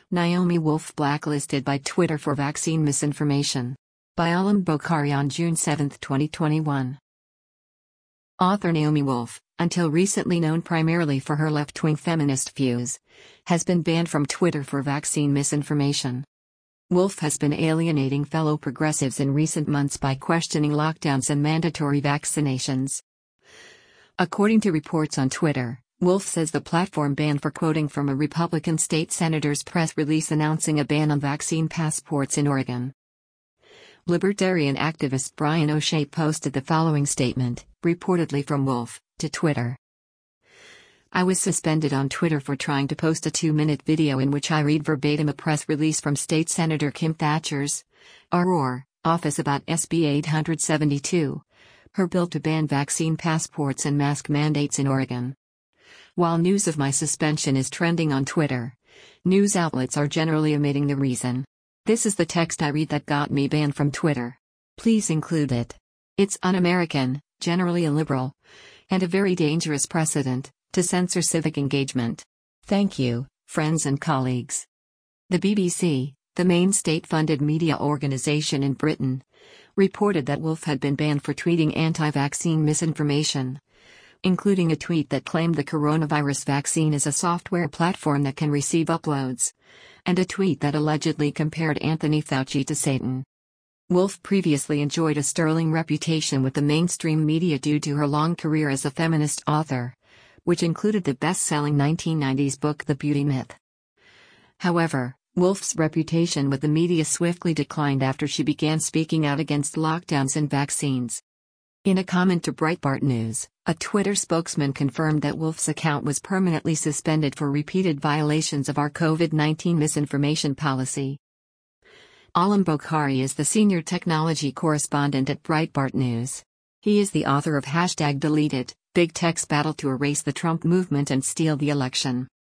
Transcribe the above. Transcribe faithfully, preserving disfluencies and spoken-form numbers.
Naomi Wolf blacklisted by Twitter for vaccine misinformation. By Alam Bokhari on June seventh, twenty twenty-one. Author Naomi Wolf, until recently known primarily for her left-wing feminist views, has been banned from Twitter for vaccine misinformation. Wolf has been alienating fellow progressives in recent months by questioning lockdowns and mandatory vaccinations. According to reports on Twitter, Wolf says the platform banned for quoting from a Republican state senator's press release announcing a ban on vaccine passports in Oregon. Libertarian activist Brian O'Shea posted the following statement, reportedly from Wolf, to Twitter. I was suspended on Twitter for trying to post a two-minute video in which I read verbatim a press release from State Senator Kim Thatcher's R O R office about S B eight seventy-two, her bill to ban vaccine passports and mask mandates in Oregon. While news of my suspension is trending on Twitter, news outlets are generally omitting the reason. This is the text I read that got me banned from Twitter. Please include it. It's un-American, generally illiberal, and a very dangerous precedent to censor civic engagement. Thank you, friends and colleagues. The B B C, the main state-funded media organization in Britain, reported that Wolf had been banned for tweeting anti-vaccine misinformation, including a tweet that claimed the coronavirus vaccine is a software platform that can receive uploads, and a tweet that allegedly compared Anthony Fauci to Satan. Wolf previously enjoyed a sterling reputation with the mainstream media due to her long career as a feminist author, which included the best-selling nineteen nineties book The Beauty Myth. However, Wolf's reputation with the media swiftly declined after she began speaking out against lockdowns and vaccines. In a comment to Breitbart News, a Twitter spokesman confirmed that Wolf's account was permanently suspended for repeated violations of our COVID nineteen misinformation policy. Alam Bokhari is the senior technology correspondent at Breitbart News. He is the author of Hashtag Deleted, Big Tech's Battle to Erase the Trump Movement and Steal the Election.